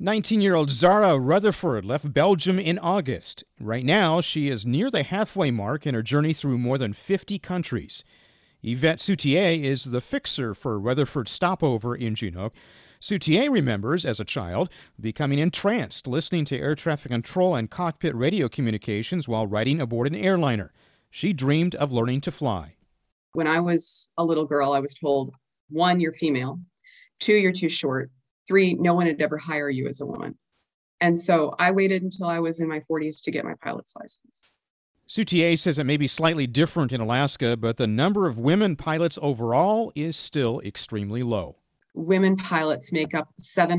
19-year-old Zara Rutherford left Belgium in August. Right now, she is near the halfway mark in her journey through more than 50 countries. Yvette Soutier is the fixer for Rutherford's stopover in Juneau. Soutier remembers, as a child, becoming entranced listening to air traffic control and cockpit radio communications while riding aboard an airliner. She dreamed of learning to fly. When I was a little girl, I was told, 1, you're female, 2, you're too short, 3, no one would ever hire you as a woman. And so I waited until I was in my 40s to get my pilot's license. Soutier says it may be slightly different in Alaska, but the number of women pilots overall is still extremely low. Women pilots make up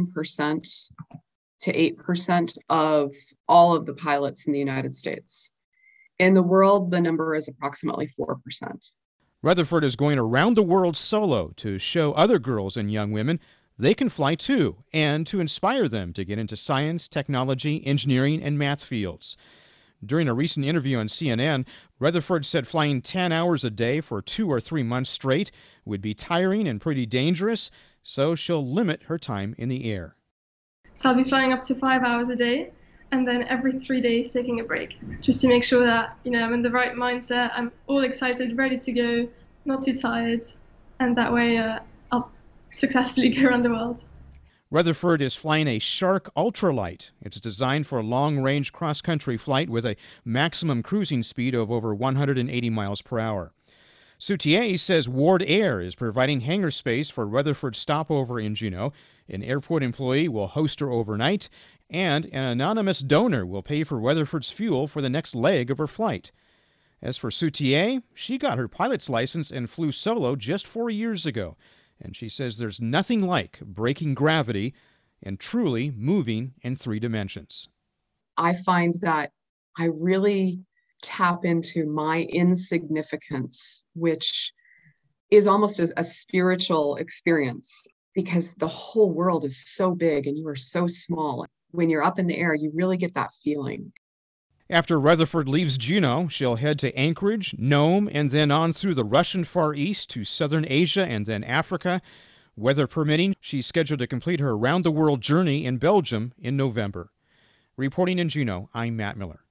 7% to 8% of all of the pilots in the United States. In the world, the number is approximately 4%. Rutherford is going around the world solo to show other girls and young women they can fly too, and to inspire them to get into science, technology, engineering, and math fields. During a recent interview on CNN, Rutherford said flying 10 hours a day for 2 or 3 months straight would be tiring and pretty dangerous, so she'll limit her time in the air. So I'll be flying up to 5 hours a day, and then every 3 days taking a break, just to make sure that, I'm in the right mindset, I'm all excited, ready to go, not too tired, and that way I'll successfully go around the world. Rutherford is flying a Shark Ultralight. It's designed for a long-range cross-country flight with a maximum cruising speed of over 180 miles per hour. Soutier says Ward Air is providing hangar space for Rutherford's stopover in Juneau. An airport employee will host her overnight, and an anonymous donor will pay for Rutherford's fuel for the next leg of her flight. As for Soutier, she got her pilot's license and flew solo just 4 years ago. And she says there's nothing like breaking gravity and truly moving in 3 dimensions. I find that I really tap into my insignificance, which is almost a spiritual experience, because the whole world is so big and you are so small. When you're up in the air, you really get that feeling. After Rutherford leaves Juneau, she'll head to Anchorage, Nome, and then on through the Russian Far East to southern Asia and then Africa. Weather permitting, she's scheduled to complete her around-the-world journey in Belgium in November. Reporting in Juneau, I'm Matt Miller.